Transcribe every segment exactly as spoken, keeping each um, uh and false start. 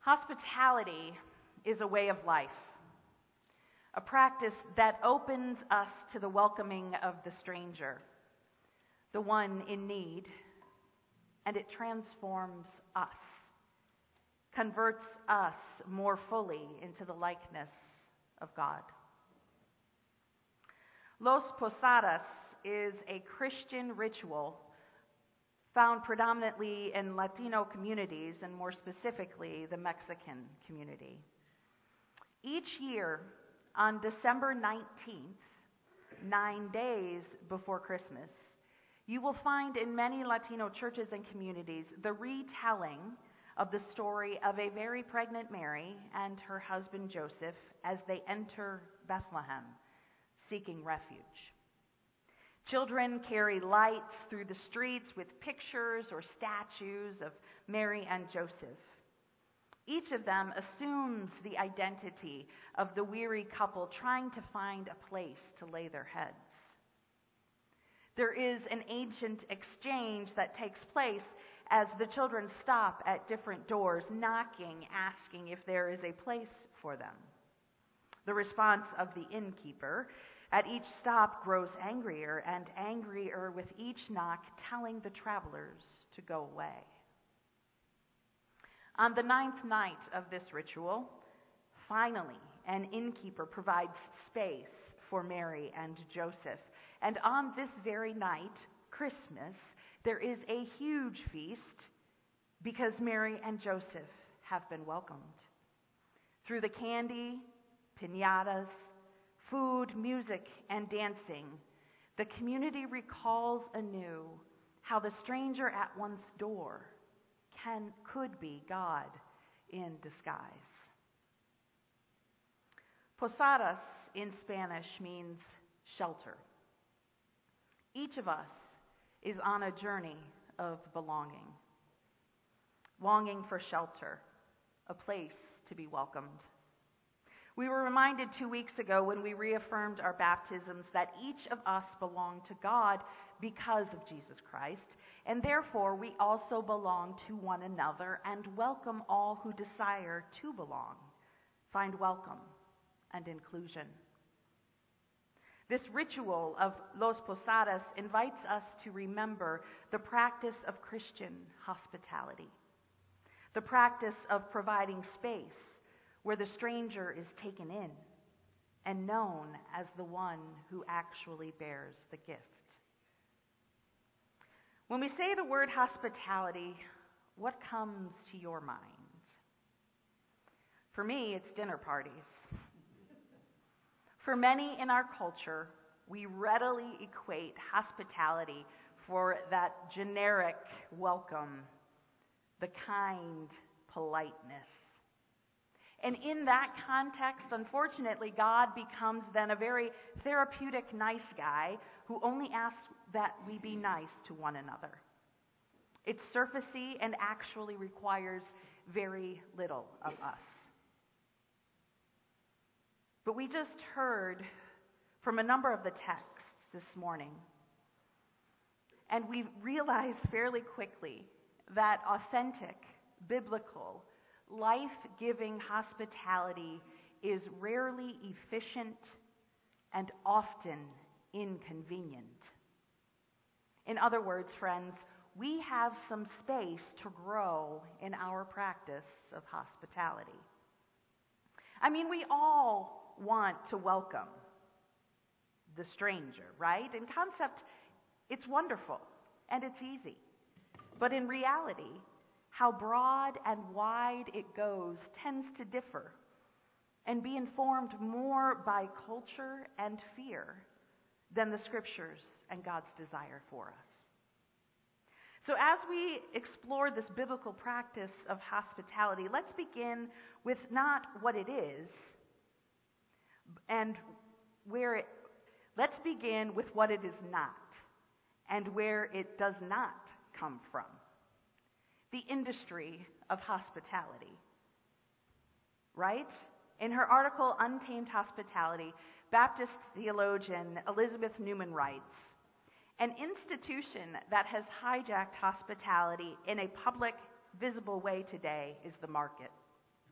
Hospitality is a way of life, a practice that opens us to the welcoming of the stranger, the one in need, and it transforms us, converts us more fully into the likeness of God. Los Posadas is a Christian ritual found predominantly in Latino communities, and more specifically, the Mexican community. Each year, on December nineteenth, nine days before Christmas, you will find in many Latino churches and communities the retelling of the story of a very pregnant Mary and her husband Joseph as they enter Bethlehem, seeking refuge. Children carry lights through the streets with pictures or statues of Mary and Joseph. Each of them assumes the identity of the weary couple trying to find a place to lay their heads. There is an ancient exchange that takes place as the children stop at different doors, knocking, asking if there is a place for them. The response of the innkeeper at each stop grows angrier and angrier with each knock, telling the travelers to go away. On the ninth night of this ritual, finally, an innkeeper provides space for Mary and Joseph. And on this very night, Christmas, there is a huge feast because Mary and Joseph have been welcomed. Through the candy, piñatas, food, music, and dancing, the community recalls anew how the stranger at one's door can could be God in disguise. Posadas in Spanish means shelter. Each of us is on a journey of belonging, longing for shelter, a place to be welcomed. We were reminded two weeks ago when we reaffirmed our baptisms that each of us belong to God because of Jesus Christ, and therefore we also belong to one another and welcome all who desire to belong, find welcome and inclusion. This ritual of Los Posadas invites us to remember the practice of Christian hospitality, the practice of providing space where the stranger is taken in and known as the one who actually bears the gift. When we say the word hospitality, what comes to your mind? For me, it's dinner parties. For many in our culture, we readily equate hospitality for that generic welcome, the kind politeness. And in that context, unfortunately, God becomes then a very therapeutic nice guy who only asks that we be nice to one another. It's surfacey and actually requires very little of us. But we just heard from a number of the texts this morning, and we realized fairly quickly that authentic, biblical, life-giving hospitality is rarely efficient and often inconvenient. In other words, friends, we have some space to grow in our practice of hospitality. I mean, we all want to welcome the stranger, right? In concept, it's wonderful and it's easy. But in reality, how broad and wide it goes tends to differ and be informed more by culture and fear than the scriptures and God's desire for us. So as we explore this biblical practice of hospitality, let's begin with not what it is and where it, let's begin with what it is not and where it does not come from. The industry of hospitality, right? In her article, Untamed Hospitality, Baptist theologian Elizabeth Newman writes, an institution that has hijacked hospitality in a public, visible way today is the market.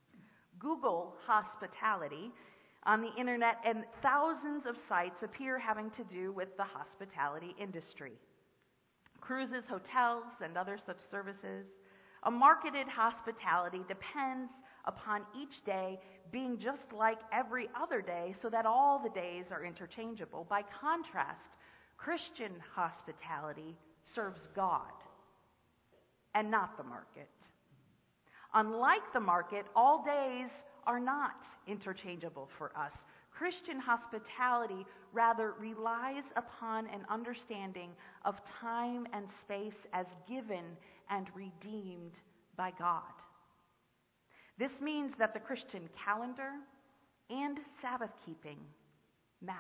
Google hospitality on the internet, and thousands of sites appear having to do with the hospitality industry. Cruises, hotels, and other such services. A marketed hospitality depends upon each day being just like every other day so that all the days are interchangeable. By contrast, Christian hospitality serves God and not the market. Unlike the market, all days are not interchangeable for us. Christian hospitality rather relies upon an understanding of time and space as given and redeemed by God. This means that the Christian calendar and Sabbath keeping matter.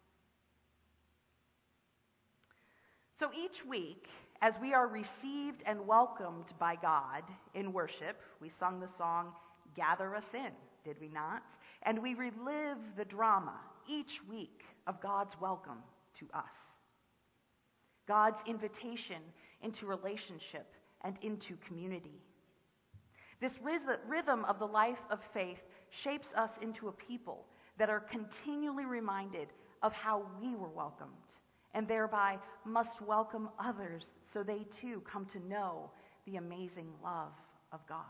So each week, as we are received and welcomed by God in worship, we sung the song, "Gather Us In," did we not? And we relive the drama each week of God's welcome to us. God's invitation into relationship and into community. This rhythm of the life of faith shapes us into a people that are continually reminded of how we were welcomed, and thereby must welcome others so they too come to know the amazing love of God.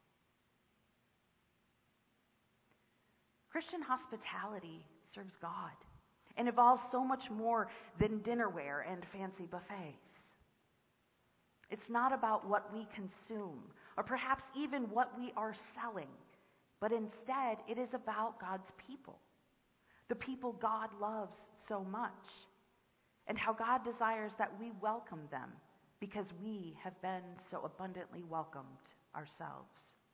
Christian hospitality serves God and involves so much more than dinnerware and fancy buffets. It's not about what we consume or perhaps even what we are selling, but instead it is about God's people, the people God loves so much, and how God desires that we welcome them because we have been so abundantly welcomed ourselves.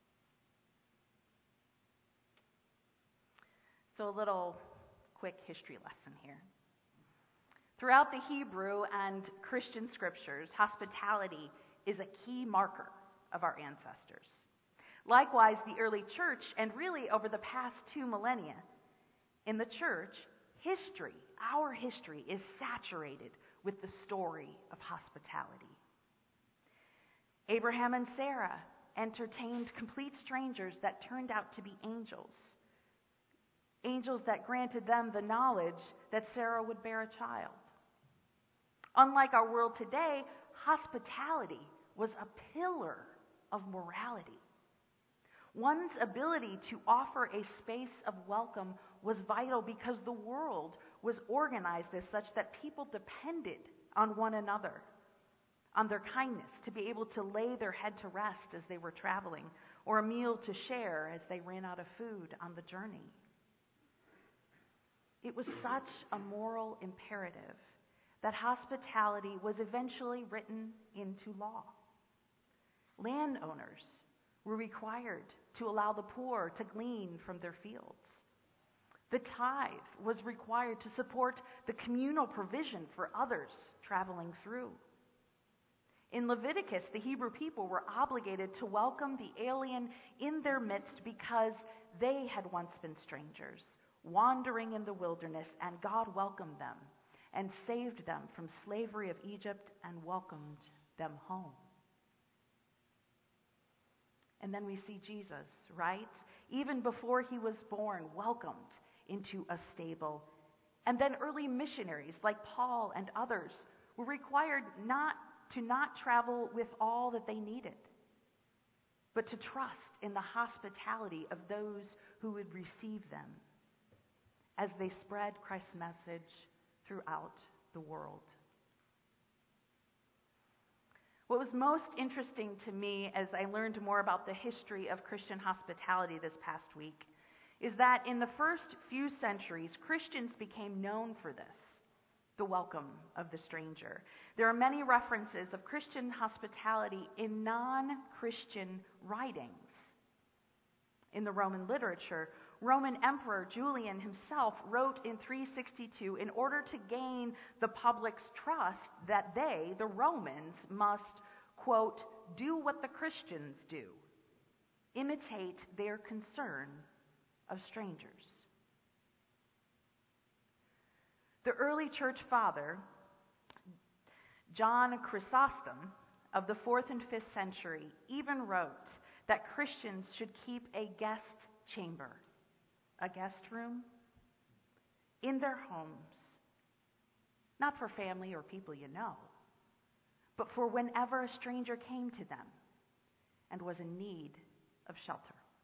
So a little quick history lesson here. Throughout the Hebrew and Christian scriptures, hospitality is a key marker of our ancestors. Likewise, the early church, and really over the past two millennia, in the church, history, our history, is saturated with the story of hospitality. Abraham and Sarah entertained complete strangers that turned out to be angels. Angels that granted them the knowledge that Sarah would bear a child. Unlike our world today, hospitality was a pillar of morality. One's ability to offer a space of welcome was vital because the world was organized as such that people depended on one another, on their kindness, to be able to lay their head to rest as they were traveling, or a meal to share as they ran out of food on the journey. It was such a moral imperative that hospitality was eventually written into law. Landowners were required to allow the poor to glean from their fields. The tithe was required to support the communal provision for others traveling through. In Leviticus, the Hebrew people were obligated to welcome the alien in their midst because they had once been strangers, wandering in the wilderness, and God welcomed them and saved them from slavery of Egypt and welcomed them home. And then we see Jesus, right? Even before he was born, welcomed into a stable. And then early missionaries like Paul and others were required not to not travel with all that they needed, but to trust in the hospitality of those who would receive them as they spread Christ's message throughout the world. What was most interesting to me as I learned more about the history of Christian hospitality this past week is that in the first few centuries, Christians became known for this, the welcome of the stranger. There are many references of Christian hospitality in non-Christian writings. In the Roman literature, Roman Emperor Julian himself wrote in three sixty-two in order to gain the public's trust that they, the Romans, must, quote, do what the Christians do, imitate their concern of strangers. The early church father, John Chrysostom, of the fourth and fifth century, even wrote that Christians should keep a guest chamber, a guest room, in their homes, not for family or people you know, but for whenever a stranger came to them and was in need of shelter.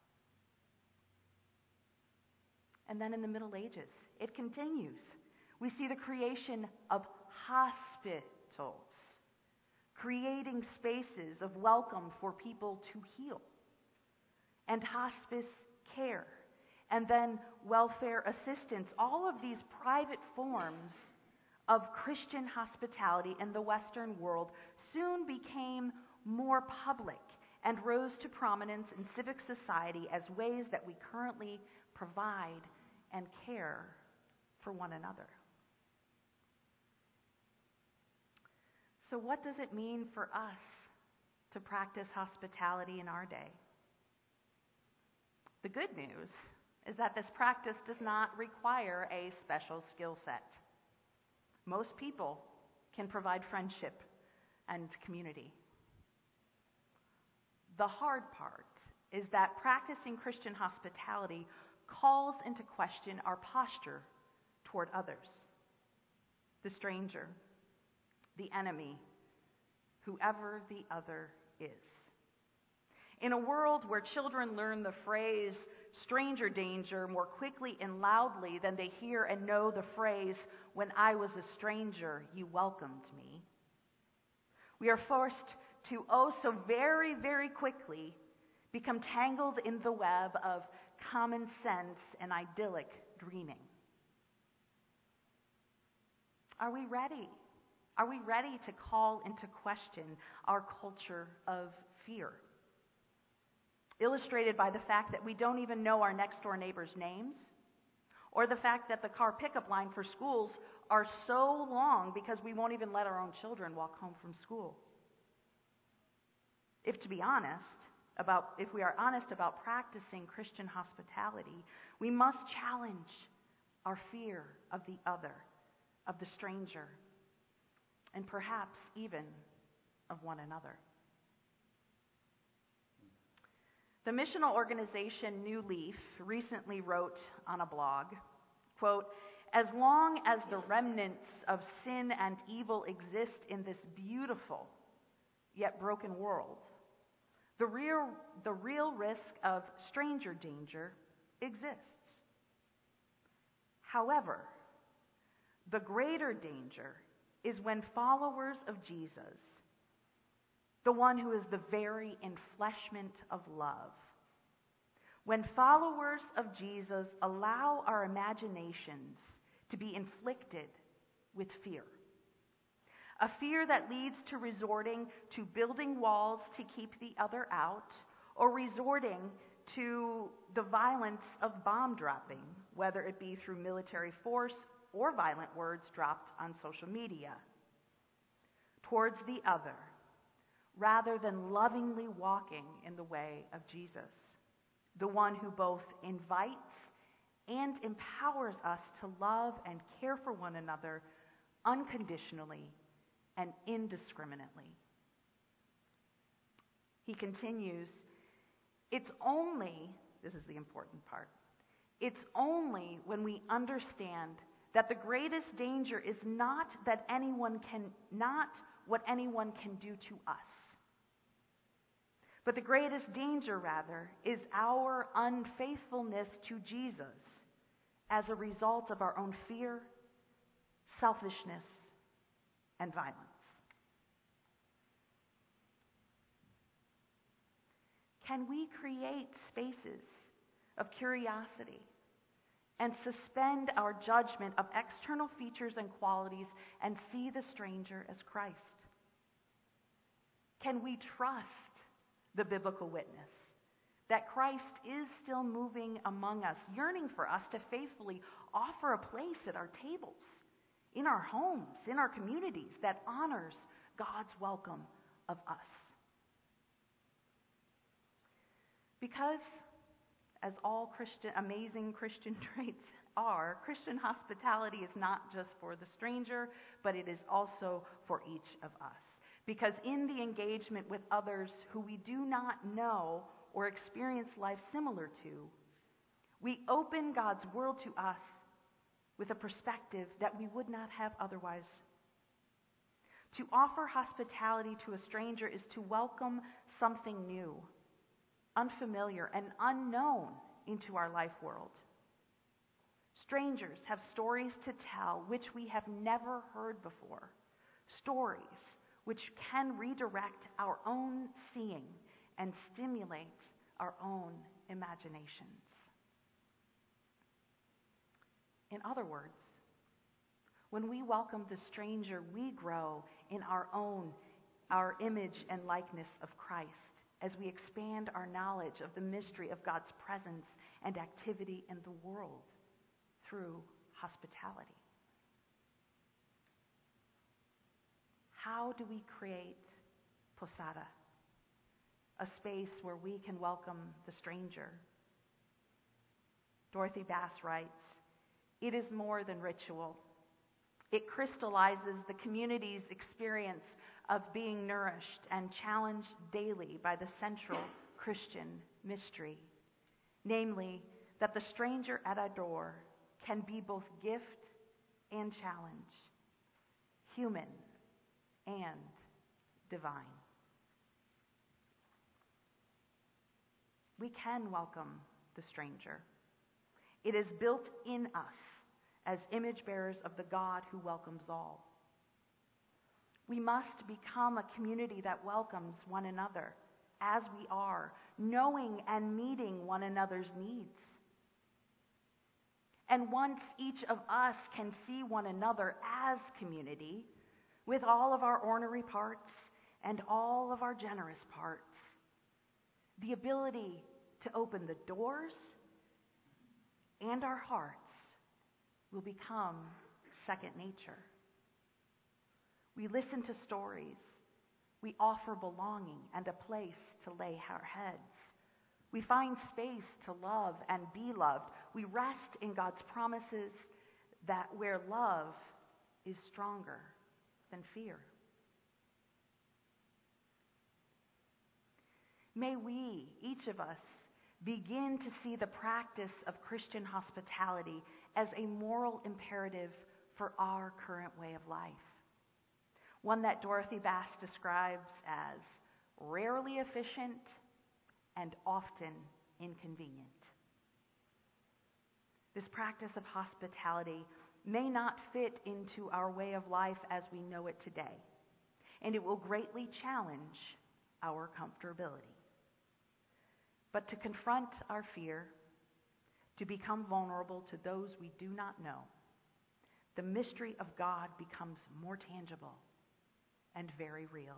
And then in the Middle Ages, it continues. We see the creation of hospitals, creating spaces of welcome for people to heal, and hospice care, and then welfare assistance. All of these private forms of Christian hospitality in the Western world soon became more public and rose to prominence in civic society as ways that we currently provide and care for one another. So what does it mean for us to practice hospitality in our day? The good news is that this practice does not require a special skill set. Most people can provide friendship and community. The hard part is that practicing Christian hospitality calls into question our posture toward others, the stranger, the enemy, whoever the other is. In a world where children learn the phrase stranger danger more quickly and loudly than they hear and know the phrase, when I was a stranger, you welcomed me, we are forced to oh so very, very quickly become tangled in the web of common sense and idyllic dreaming. Are we ready? Are we ready to call into question our culture of fear? Illustrated by the fact that we don't even know our next door neighbors' names, or the fact that the car pickup line for schools are so long because we won't even let our own children walk home from school. If to be honest, about if we are honest about practicing Christian hospitality, we must challenge our fear of the other, of the stranger, and perhaps even of one another. The missional organization New Leaf recently wrote on a blog, quote, "As long as the remnants of sin and evil exist in this beautiful yet broken world, the real, the real risk of stranger danger exists. However, the greater danger is when followers of Jesus, the one who is the very enfleshment of love, when followers of Jesus allow our imaginations to be inflicted with fear, a fear that leads to resorting to building walls to keep the other out, or resorting to the violence of bomb dropping, whether it be through military force or violent words dropped on social media, towards the other, rather than lovingly walking in the way of Jesus, the one who both invites and empowers us to love and care for one another unconditionally and indiscriminately." He continues, "It's only," this is the important part, "it's only when we understand that the greatest danger is not that anyone can, not what anyone can do to us, but the greatest danger, rather, is our unfaithfulness to Jesus as a result of our own fear, selfishness, and violence." Can we create spaces of curiosity and suspend our judgment of external features and qualities and see the stranger as Christ? Can we trust the biblical witness that Christ is still moving among us, yearning for us to faithfully offer a place at our tables, in our homes, in our communities, that honors God's welcome of us? Because, as all Christian, amazing Christian traits are, Christian hospitality is not just for the stranger, but it is also for each of us. Because in the engagement with others who we do not know or experience life similar to, We open God's world to us with a perspective that we would not have otherwise. To offer hospitality to a stranger is to welcome something new, unfamiliar, and unknown into our life world. Strangers have stories to tell which we have never heard before, stories which can redirect our own seeing and stimulate our own imaginations. In other words, when we welcome the stranger, we grow in our own, our image and likeness of Christ as we expand our knowledge of the mystery of God's presence and activity in the world through hospitality. How do we create posada, a space where we can welcome the stranger? Dorothy Bass writes, "It is more than ritual. It crystallizes the community's experience of being nourished and challenged daily by the central Christian mystery, namely that the stranger at our door can be both gift and challenge, human and divine." We can welcome the stranger. It is built in us as image bearers of the God who welcomes all. We must become a community that welcomes one another as we are, knowing and meeting one another's needs. And once each of us can see one another as community, with all of our ornery parts and all of our generous parts, the ability to open the doors and our hearts will become second nature. We listen to stories. We offer belonging and a place to lay our heads. We find space to love and be loved. We rest in God's promises that where love is stronger than fear. May we, each of us, begin to see the practice of Christian hospitality as a moral imperative for our current way of life. One that Dorothy Bass describes as rarely efficient and often inconvenient. This practice of hospitality may not fit into our way of life as we know it today, and it will greatly challenge our comfortability. But to confront our fear, to become vulnerable to those we do not know, the mystery of God becomes more tangible and very real.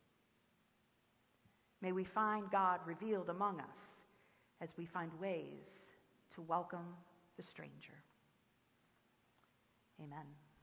May we find God revealed among us as we find ways to welcome the stranger. Amen.